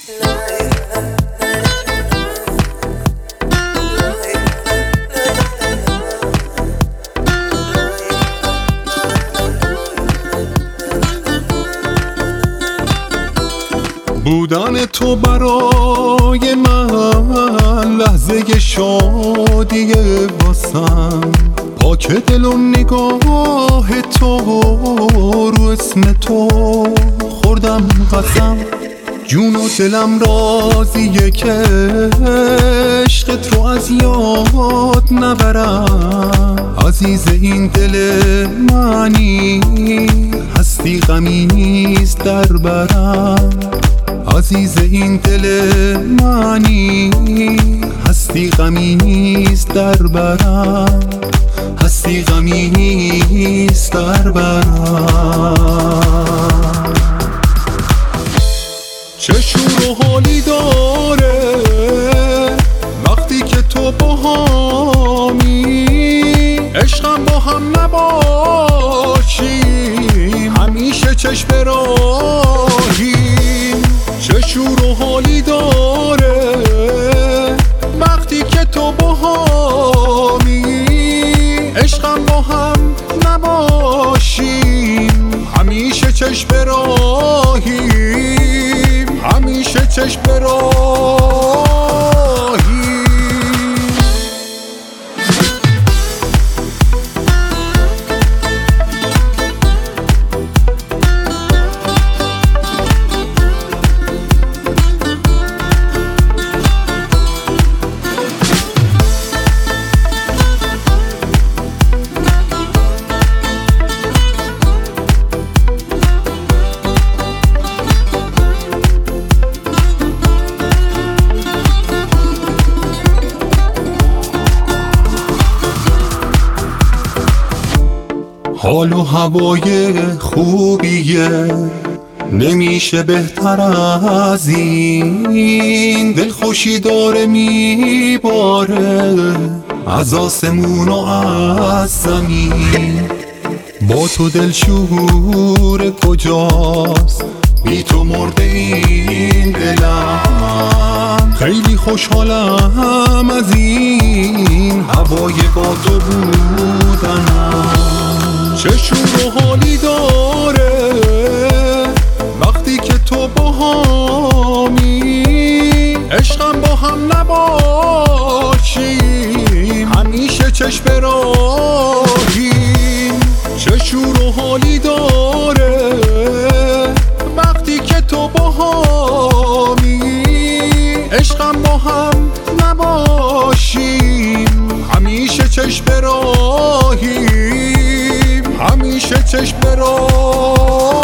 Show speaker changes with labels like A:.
A: بودن تو برای من لحظه شادی واسم، پاک دل و نگاه تو رو اسم تو خوردم قسم. جون و دلم راضیه که عشقت رو از یاد نبرم. عزیز این دل منی هستی غمی نیست در برم. عزیز این دل منی هستی غمی نیست در برم. هستی غمی نیست در برم. چه شور و حالی داره وقتی که تو با همی، عشقم با هم نباشیم همیشه چشم راهیم. چه شور و حالی داره وقتی که تو با همی، عشقم با هم نباشیم همیشه چشم راهیم. همیشه چشم راهیم. حال و هوای خوبیه نمیشه بهتر از این. دلخوشی داره میباره از آسمون و از زمین. با تو دلشور کجاست بی تو مرده این دلم. خیلی خوشحالم از این هوای با تو بودنم. چه شور و حالی داره وقتی که تو با همی، عشقم با هم نباشیم همیشه چشم راهیم. چه شور و حالی داره وقتی که تو با همی، عشقم با هم نباشیم همیشه چشم راهیم. همیشه چشم راهیم.